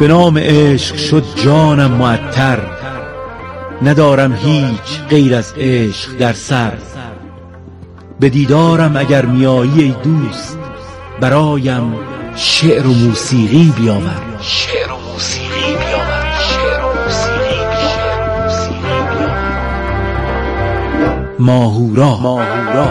به نام عشق شد جانم معطر، ندارم هیچ غیر از عشق در سر. به دیدارم اگر میایی ای دوست، برایم شعر و موسیقی بیاور. شعر و موسیقی بیاور. شعر و موسیقی بیاور. ماهورا.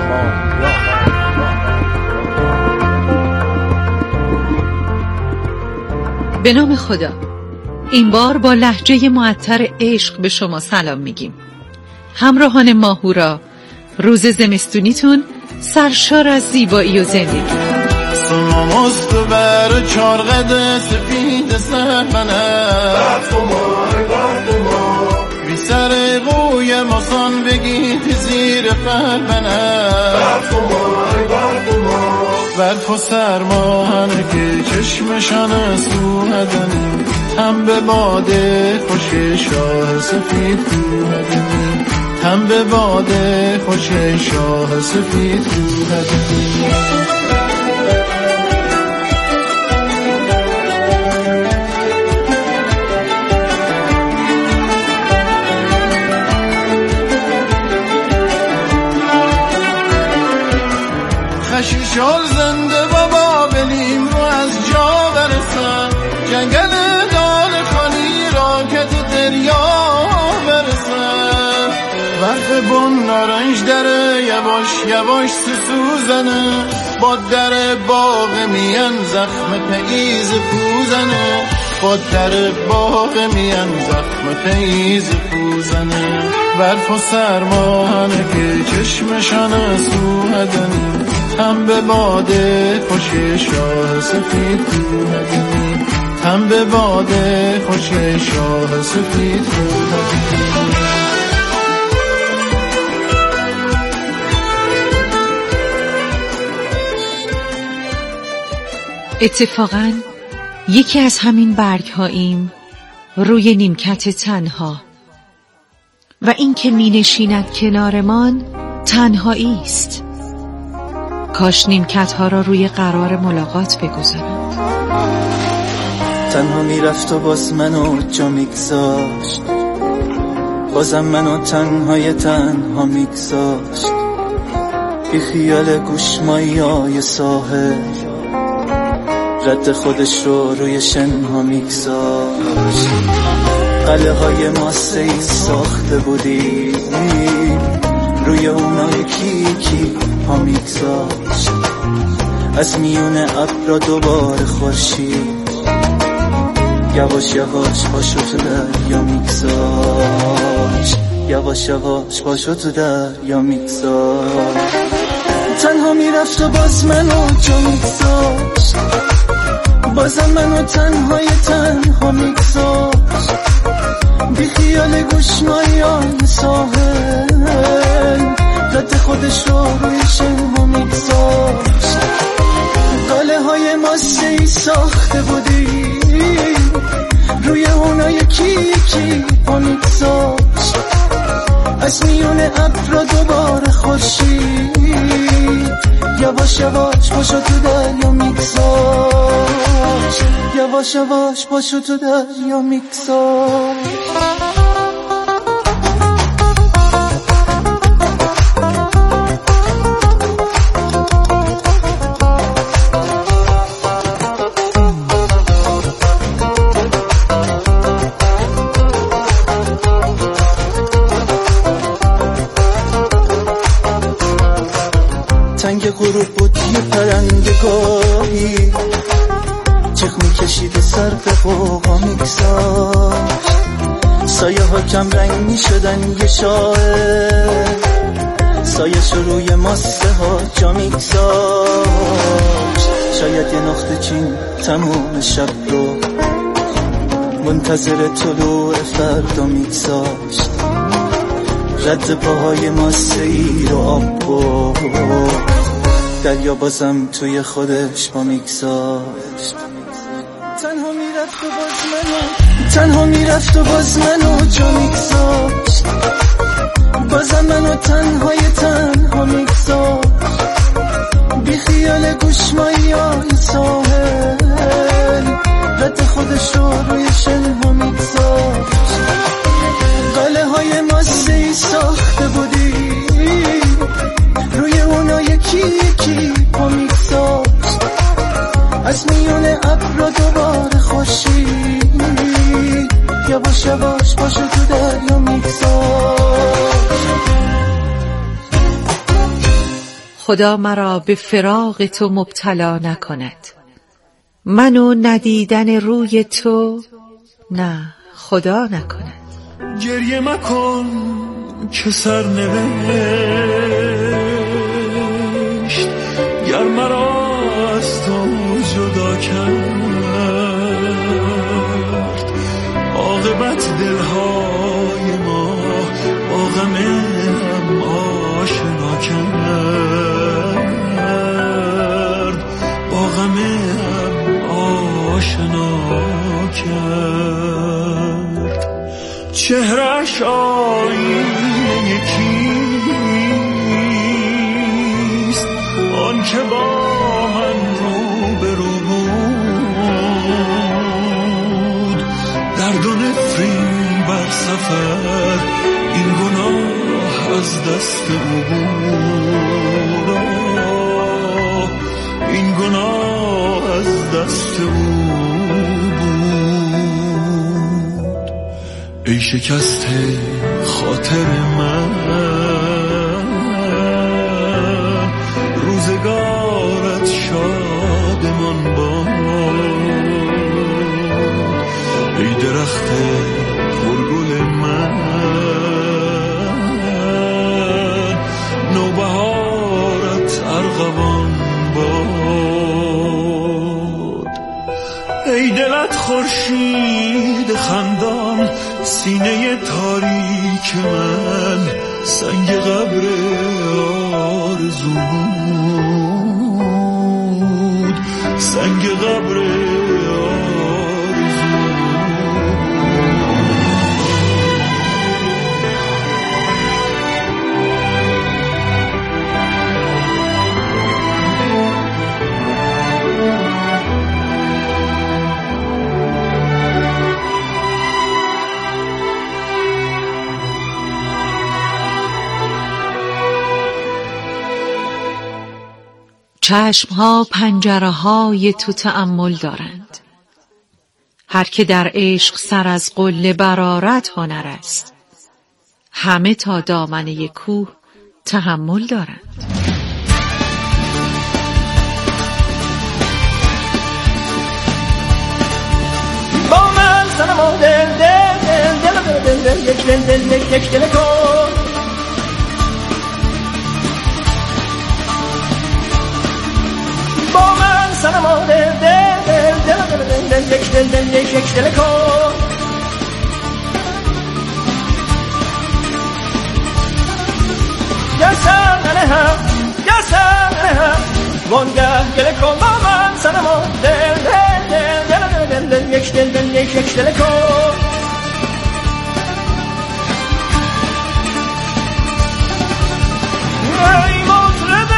به نام خدا. این بار با لهجه معطر عشق به شما سلام میگیم. همراهان ماهورا، روز زمستونیتون سرشار از زیبایی و زندگی. سمامست بر چارقد سفید سر منه، بی سر قوی مصان بگید زیر فر منه. برف و سرماهن که چشمشان سوهدن، هم به باده خوش شاه سفید کوهدن، هم به باده خوش شاه سفید کوهدن. خشیشال زنده بابا بلیم رو از جا برسن، جنگل دال خالی راکت دریا برسن. برف بن نارنج داره یواش یواش سوزنه، با در باغ میان زخم پیز پوزنه، با در باغ میان زخم پیز پوزنه. برف و سرماهنه که چشمشان سوهدن، هم به باده خوش شاه سفید کوهدن، هم به باده خوش شاه سفید کوهدن. اتفاقاً یکی از همین برگ‌هاییم روی نیمکت تنها، و این که می نشیند کنارمان تنهایی است. کاش نیمکت ها را روی قرار ملاقات بگذارند. تنها میرفت و باز منو جا میگذاشت، بازم منو تنها میگذاشت. بی خیال گوشمایی ساحل، رد خودش رو روی شنها میگذاشت. قلعه های ماسه‌ای ساخته بودی، روی اونا یکی پا میگذاشت. از میون ابرا دوباره خورشید، یواش یواش پاشو تو دریا میگذاشت، یواش یواش پاشو تو دریا میگذاشت. تنها میرفت و باز منو جا میگذاشت، بازم منو تنها میگذاشت. بی خیال گوشمایان ساحل، رد خودش رو روی شنها میگذاشت. قلعه های ماسه‌ای ساخته بودی، روی اونا یکی پا میگذاشت. از میون ابرا دوباره خورشید، یواش یواش پاشو تو دریا میگذاشت، یواش یواش پاشو تو دریا میگذاشت. تنگ غروب بود یه پرندگاهی، چخ میکشید سر به قوقا میگذاشت. سایه ها کم رنگ میشدن یه شاعر، سایه روی ماسه ها جا میگذاشت. شاید یه نقطه چین تموم شب رو منتظر طلوع فردا میگذاشت. رد پاهای ماسه ای رو آب بود، دریا بازم توی خودش با میگذاشت. تنها میرفت و باز منو جا میگذاشت، بازم منو تنها میگذاشت. بی خیال گوشمایی های ساحل، رد خودش رو روی خدا مرا به فراق تو مبتلا نکند. منو ندیدن روی تو نه خدا نکند. گریه مکن که سر نوشت گر مرا از تو جدا کرد. عاقبت دلهای ما با غم هم آشنا کرد، با غم هم آشنا کرد. چهرش آینه یکیست آن که با من روبرو بود. درد و نفرین بر سفر این گناه از دست او بود، این گناه از دست او بود. ای شکسته خاطر من روزگارت شادمان باد. ای درخت پرگل من نوبهارت ارغوان باد. ای دلت خورشید خندان سینه تاریک من سنگ قبر آرزو بود، سنگ قبر آرزو. چشمها پنجره های تو تأمل دارند. هر که در عشق سر از قله برآرد هنر است. همه تا دامنه کوه تحمل دارند. با من صنما دل دل دل دل دل دل یک دل دل یک دل کن. با من صنما دل دل دل دل دل یک دل دل یک دل کن. گسر ننهم گسر ننهم وانگه گل کن. با من صنما دل دل دل دل دل یک دل دل یک دل کن. ای مطرب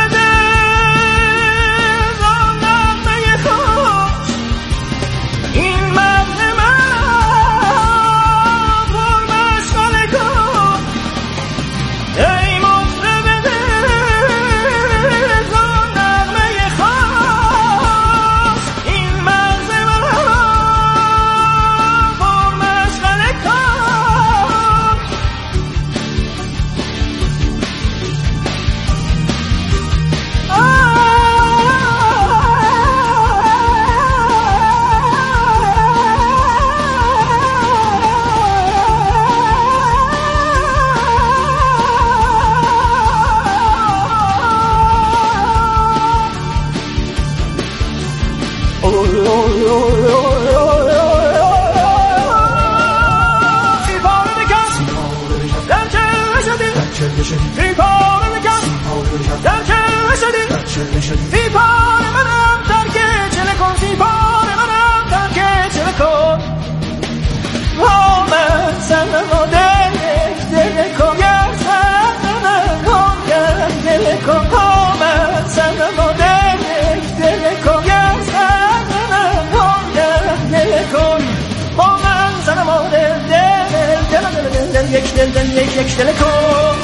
یک دل دل یک دل کن.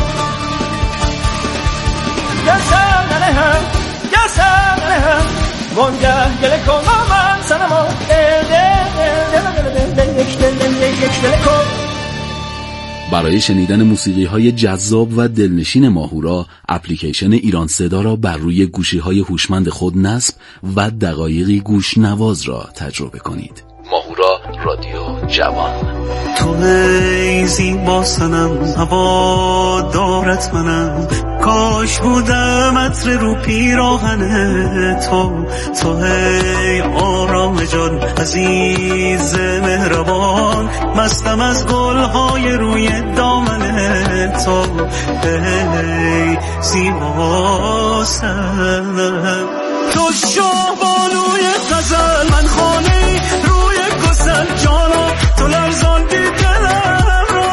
گسر ننهم گسر ننهم وانگه گل کن. با من صنما دل دل دل دل دل یک دل دل یک دل کن. برای شنیدن موسیقی‌های جذاب و دلنشین ماهورا، اپلیکیشن ایران صدا را بر روی گوشی‌های هوشمند خود نصب و دقایقی گوشنواز را تجربه کنید. ماهورا، رادیو جوان. تو ای زیبا صنم، هوادارت منم، کاش بودم عطر رو پیراهن تو ای آرام جان، عزیز مهربان، مستم از گلهای روی دامن تو، ای زیبا صنم. تو شاهبانوی غزل، من خانه روی گسل، جانا تو لرزاندی دلم را،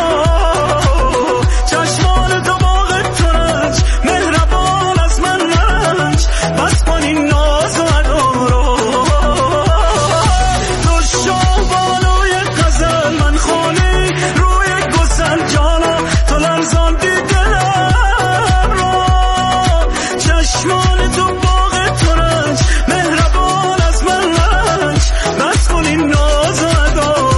چشمان تو باغ ترنج، مهربان از من رنج، بس کن این ناز و ادا را. تو شاهبانوی غزل، من خانه روی گسل، جانا تو لرزاندی دلم را، چشمان تو باغ ترنج، مهربان از من رنج، بس کن این ناز و ادا را.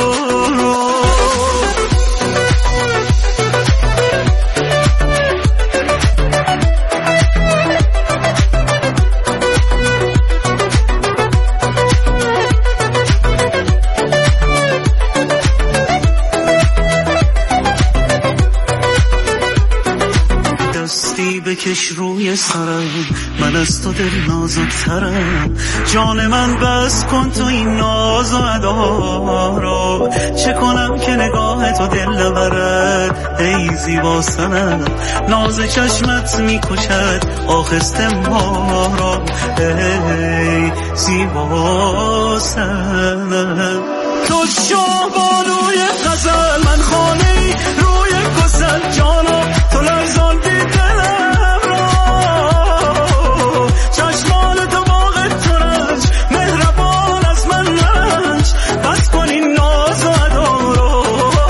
دستی بکش روی سرم، من از تو دل نازکترم، جان من بس کن تو این ناز و ادا را. چه کنم که نگاه تو دل نبرد، ای زیبا صنم، ناز چشمت میکشد آخسته ما را، ای زیبا صنم. تو شاهبانوی غزل، من خانه روی گسل، جانا تو لرزاندی دلم را، چشمان تو باغ ترنج، مهربان از من رنج، بس کن این ناز و ادا را.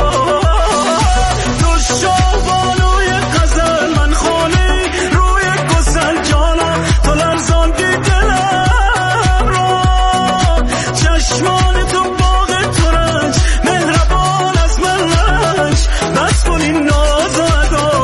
تو شاهبانوی غزل، من خانه روی گسل، جانا تو لرزاندی دلم را، چشمان تو باغ ترنج، مهربان از من رنج، بس کن این ناز و ادا را.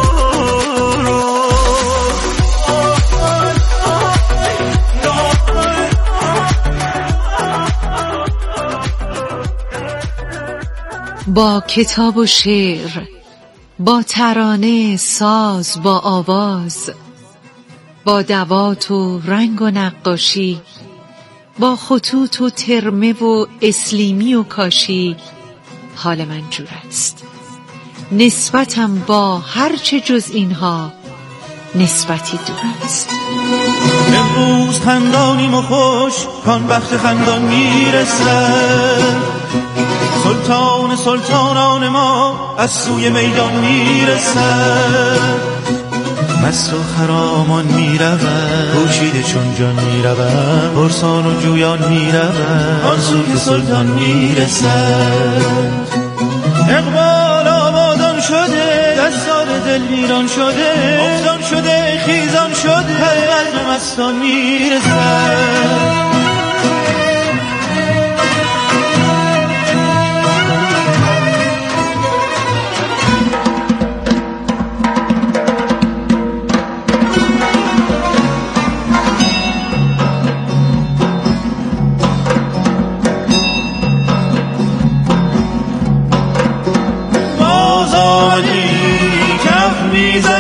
با کتاب و شعر، با ترانه، ساز، با آواز، با دوات و رنگ و نقاشی، با خطوط و ترمه و اسلیمی و کاشی، حال من جور است. نسبتم با هرچه جز اینها نسبتی دور است. امروز خندانیم و خوش، کان وقت خندان میرسد، سلطان سلطانان ما از سوی میدان میرسد، مست و خرامان میرود، پوشیده چون جان میرود، پرسان و جویان میرود، آن سو که سلطان میرسد. اقبال آبادان شده، دستار دل ویران شده، افتان شده، خیزان شده، قلب مستان میرسد.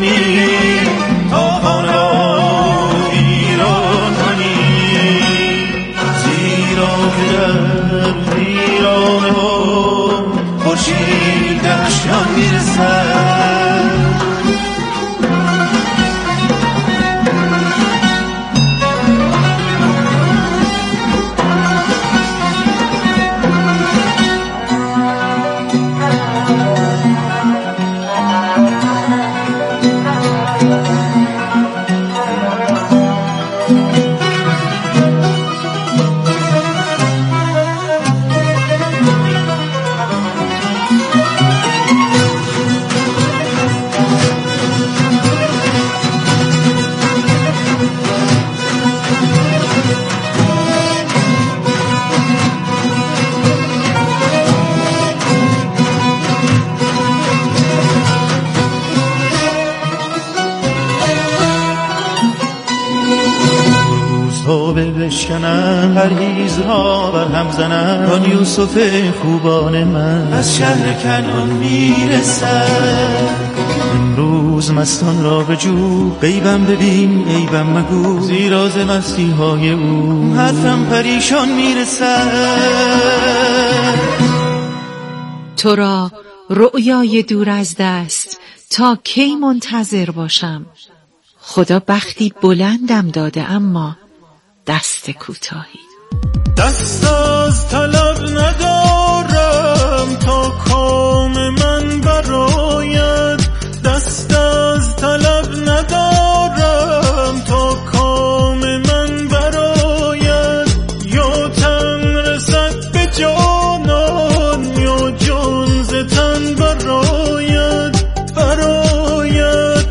میزنی تا خانه را ایران کنی، توبه بشکنم، پرهیز را بر هم زنم، آن یوسف خوبان من از شهر کنعان میرسد. امروز مستان را بجو، غیبم ببین عیبم مگو، زیرا ز مستی های او حرفم پریشان میرسد. تو را رؤیای دور از دست تا کی منتظر باشم؟ خدا بختی بلندم داده اما دست کوتاهی. دست از طلب ندارم تا کام من براید، دست از طلب ندارم تا کام من براید. یا تن رسد به جانان یا جان ز تن براید، براید.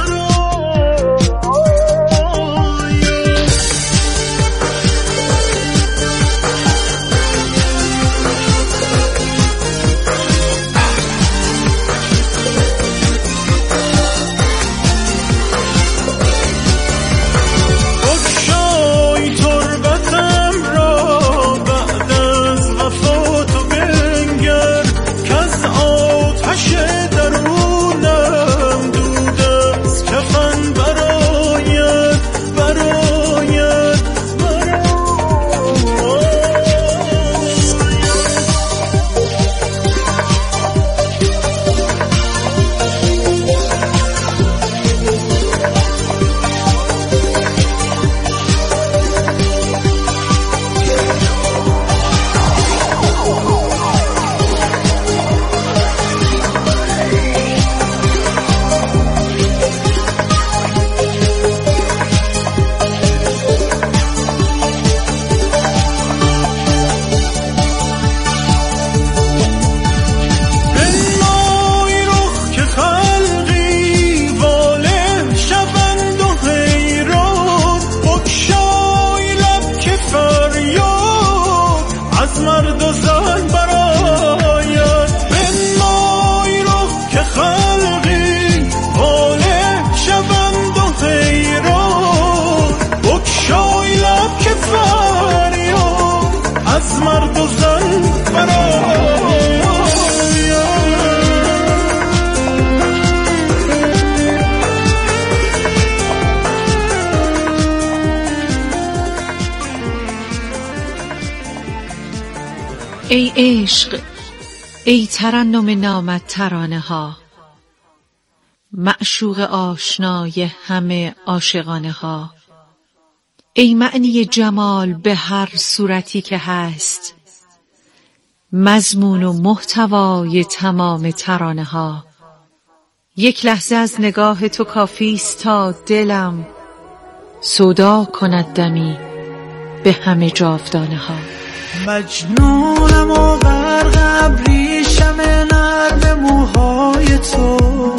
ای عشق، ای ترنم نامت ترانه ها، معشوق آشنای همه عاشقانه ها. ای معنی جمال به هر صورتی که هست، مضمون و محتوای تمام ترانه ها. یک لحظه از نگاه تو کافیست تا دلم سودا کند دمی به همه جاودانه ها. مجنونم و غرق ابریشم نرم موهای تو،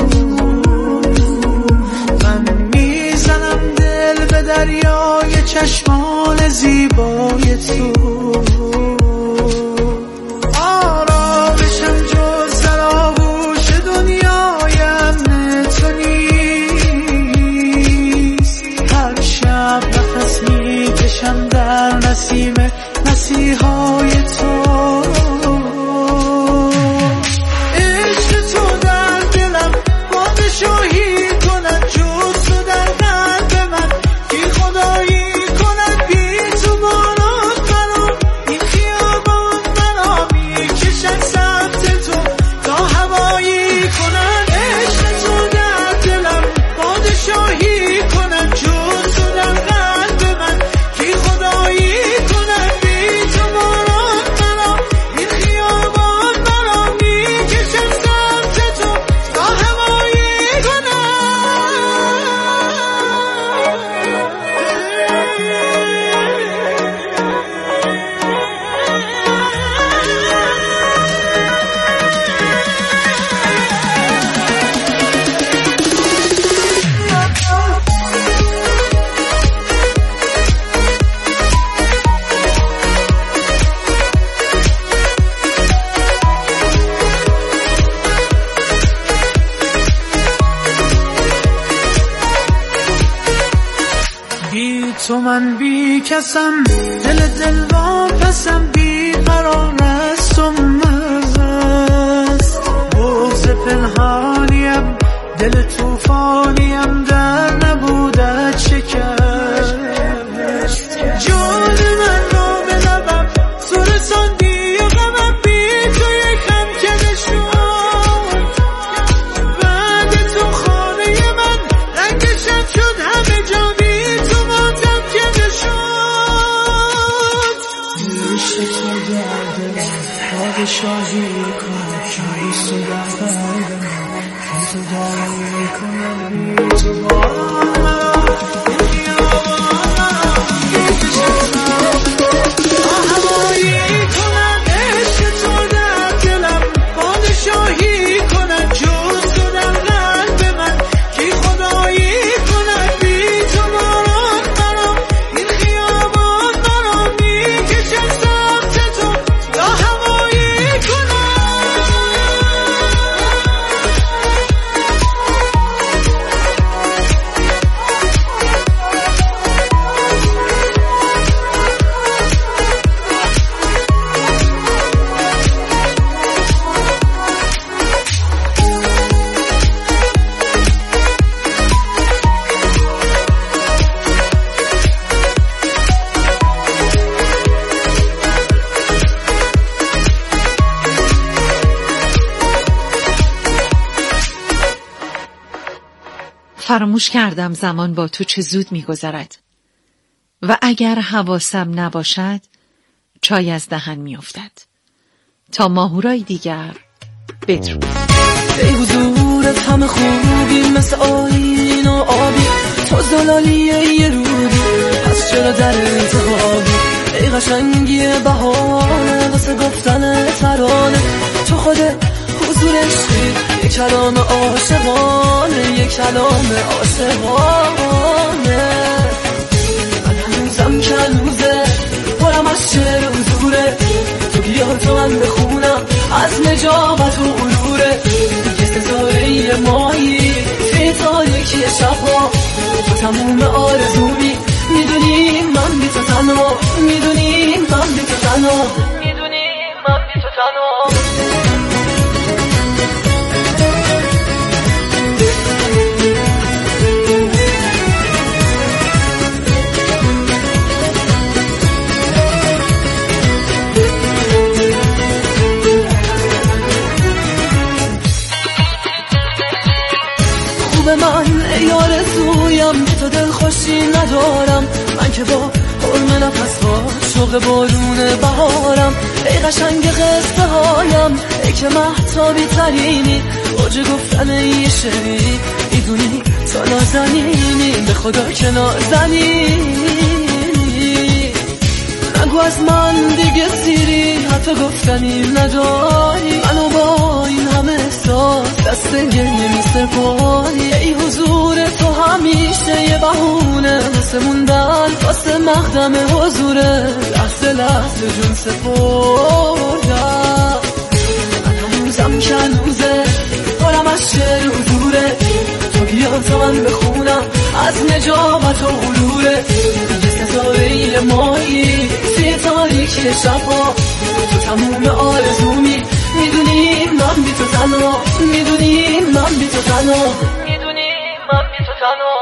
من میزنم دل به دریای چشمان زیبای تو. آرامشم جز در آغوش دنیای امن تو نیست. هر شب نفس میکشم در نسیم مسیحای تو. عشق تو در دلم پادشاهی کند، جز تو در قلب من بی خدایی کند. بی تو بانات برام این بی تو من بی کسم، دل واپسم، بی قرار است و مزست، بغض پنهانیم، دل توفانیم، در نبودت شکست. جان من را به لبم تو رساندی و غمم بی تو یکم کده شد. بعد تو خانه من رنگشم شد، همه جا بی تو ماتم کده شد. عشق تو در دلم پادشاهی کنم، کیست و در قلبم تو داری کنم، بی تو فراموش کردم زمان با تو چه زود می‌گذرد و اگر حواسم نباشد چای از دهن می‌افتد. تا ماهورای دیگر بدرود. ای حضورت همه خوبی، مثل آیین و آبی، تو زلالیه یه رودی، پس چرا در التهابی؟ ای قشنگی بهانه واسه گفتن ترانه، تو خود حضور عشقی، یک کلام عاشقانه، یک کلام عاشقانه. من هنوزم کنوزه پرم از شعر و حضوره، تو بیا تو من بخونم از نجابت و غروره. یه ستاره مایی توی تاریکی شبها، تو تموم آرزومی، میدونی من بی تو تنها، میدونی من بی تو تنها، میدونی من بی تو تنها. من ای آرزویم که تو دل خوشی ندارم، من که با حرم نفس ها شوق بارون بهارم. ای قشنگ قصه هایم، ای که مهتابی ترینی، اوج گفتن یه شعری، میدونی تا نازنینی، به خدا که نازنینی. نگو از من دیگه سیری، حتی گفتنی نداری، منو با این همه احساس دست گریه می‌سپاری. ای حضور تو همیشه یه بهونه واسه موندن، واسه مقدم حضوره، لحظه لحظه جون سپردم. من هنوزم کنوزه پرم از شعر و حضوره، تو بیا تا من بخونم از نجابت و غروره. یه ستاره مایی توی تاریکی شبها، تو تموم آرزومی، میدونی من بی تو تنها، میدونی من بی تو تنها، میدونی من بی تو تنها.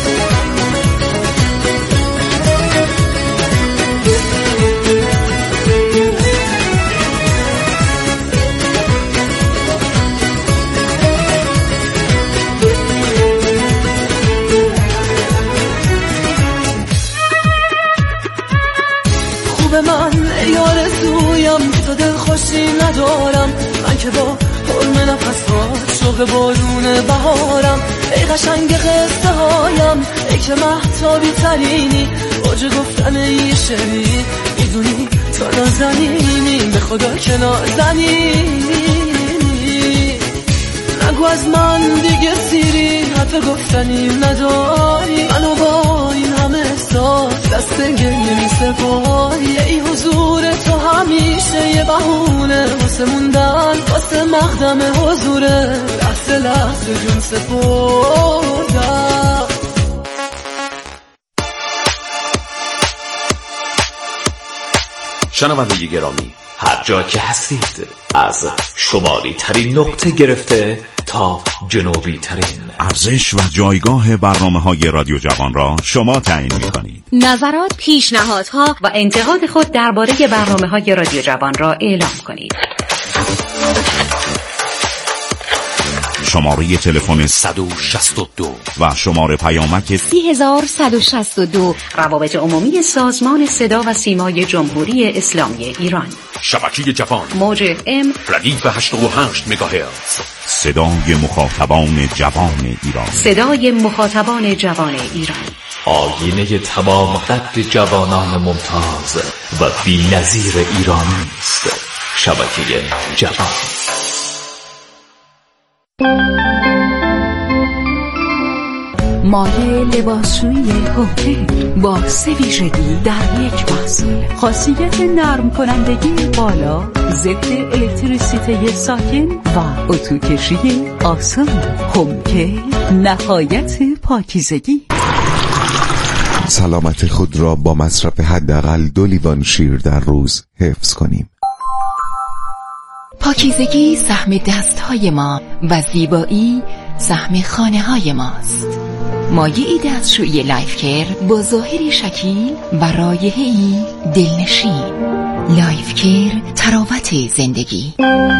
خوب من ای آرزویم که تو دل خوشی ندارم، من که با حرم نفس ها شوق بارون بهارم. ای قشنگ قصه هایم، ای که مهتابی ترینی، اوج گفتن یه شعری، میدونی تا نازنینی، به خدا که نازنینی. نگو از من دیگه سیری، حتی گفتنی نداری، منو با این همه احساس دست گریه می‌سپاری. ای حضور تو همیشه یه بهونه واسه موندن، واسه مقدم حضوره، لحظه لحظه جون سپردم. شنونده گرامی، هر جا که هستید، از شمالی ترین نقطه گرفته تا جنوبی ترین، ارزش و جایگاه برنامه‌های رادیو جوان را شما تعیین می‌کنید. نظرات، پیشنهادها و انتقاد خود درباره برنامه‌های رادیو جوان را اعلام کنید. شماره تلفن 162 و شماره پیامک 30162. روابط عمومی سازمان صدا و سیمای جمهوری اسلامی ایران. شبکه جوان، موج FM ردیف 88 مگاهرتز. صدای مخاطبان جوان ایران. صدای مخاطبان جوان ایران. آینه تمام قد جوانان ممتاز و بی‌نظیر ایرانی است. شبکه جوان. مایه لباسشویی هوکر با 3 ویژگی در یک محصول. خاصیت نرم کنندگی بالا، ضد الکتریسیته ساکن و اتوکشی آسان. هوکر نهایت پاکیزگی. سلامت خود را با مصرف حداقل 2 لیوان شیر در روز حفظ کنیم. پاکیزگی سهم دستهای ما و زیبایی سهم خانه‌های ماست. مایعی دستشویی لایف کیر با ظاهری شکیل و رایحه‌ای دلنشین. لایف کیر، تراوت زندگی.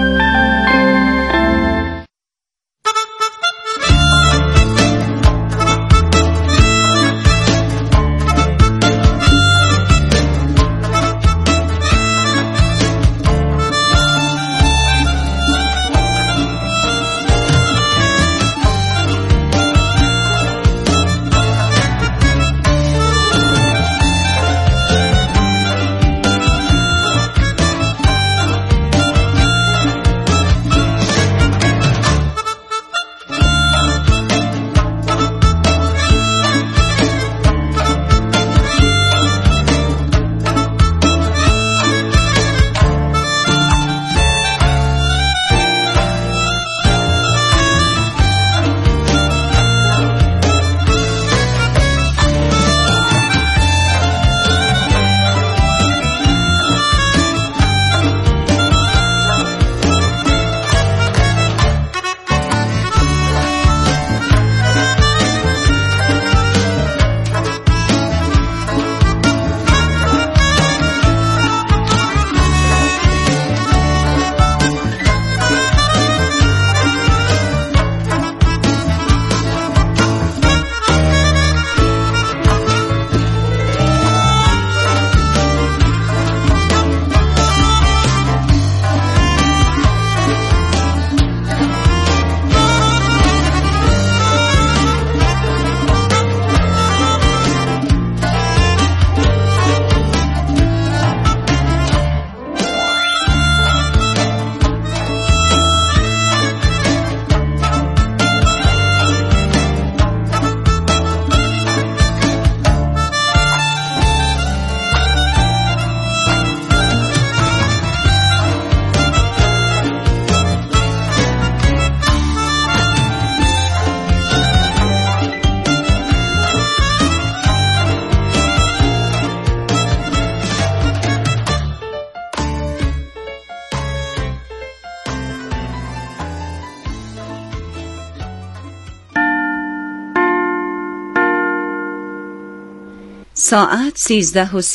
ساعت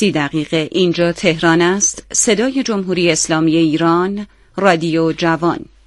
13:30. اینجا تهران است. صدای جمهوری اسلامی ایران، رادیو جوان.